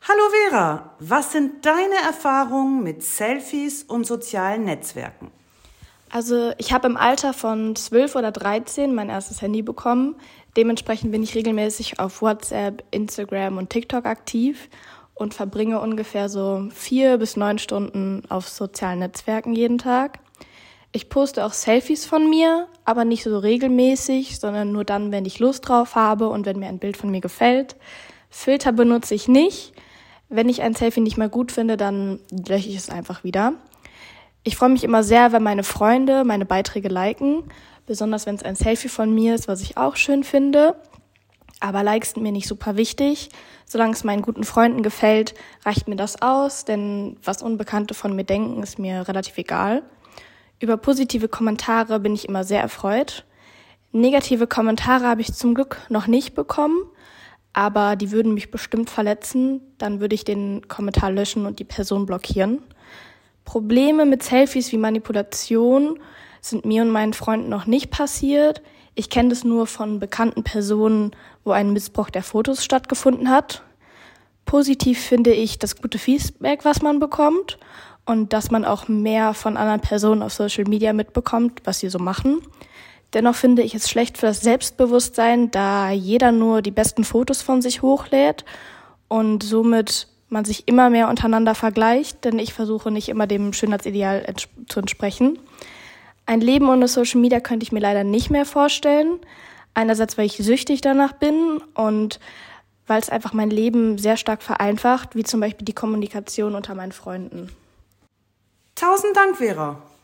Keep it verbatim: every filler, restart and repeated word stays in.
Hallo Vera, was sind deine Erfahrungen mit Selfies und sozialen Netzwerken? Also ich habe im Alter von zwölf oder dreizehn mein erstes Handy bekommen. Dementsprechend bin ich regelmäßig auf WhatsApp, Instagram und TikTok aktiv und verbringe ungefähr so vier bis neun Stunden auf sozialen Netzwerken jeden Tag. Ich poste auch Selfies von mir, aber nicht so regelmäßig, sondern nur dann, wenn ich Lust drauf habe und wenn mir ein Bild von mir gefällt. Filter benutze ich nicht. Wenn ich ein Selfie nicht mehr gut finde, dann lösche ich es einfach wieder. Ich freue mich immer sehr, wenn meine Freunde meine Beiträge liken, besonders wenn es ein Selfie von mir ist, was ich auch schön finde. Aber Likes sind mir nicht super wichtig. Solange es meinen guten Freunden gefällt, reicht mir das aus, denn was Unbekannte von mir denken, ist mir relativ egal. Über positive Kommentare bin ich immer sehr erfreut. Negative Kommentare habe ich zum Glück noch nicht bekommen, aber die würden mich bestimmt verletzen. Dann würde ich den Kommentar löschen und die Person blockieren. Probleme mit Selfies wie Manipulation sind mir und meinen Freunden noch nicht passiert. Ich kenne das nur von bekannten Personen, wo ein Missbrauch der Fotos stattgefunden hat. Positiv finde ich das gute Feedback, was man bekommt und dass man auch mehr von anderen Personen auf Social Media mitbekommt, was sie so machen. Dennoch finde ich es schlecht für das Selbstbewusstsein, da jeder nur die besten Fotos von sich hochlädt und somit man sich immer mehr untereinander vergleicht, denn ich versuche nicht immer dem Schönheitsideal ents- zu entsprechen. Ein Leben ohne Social Media könnte ich mir leider nicht mehr vorstellen. Einerseits, weil ich süchtig danach bin und weil es einfach mein Leben sehr stark vereinfacht, wie zum Beispiel die Kommunikation unter meinen Freunden. Tausend Dank, Vera.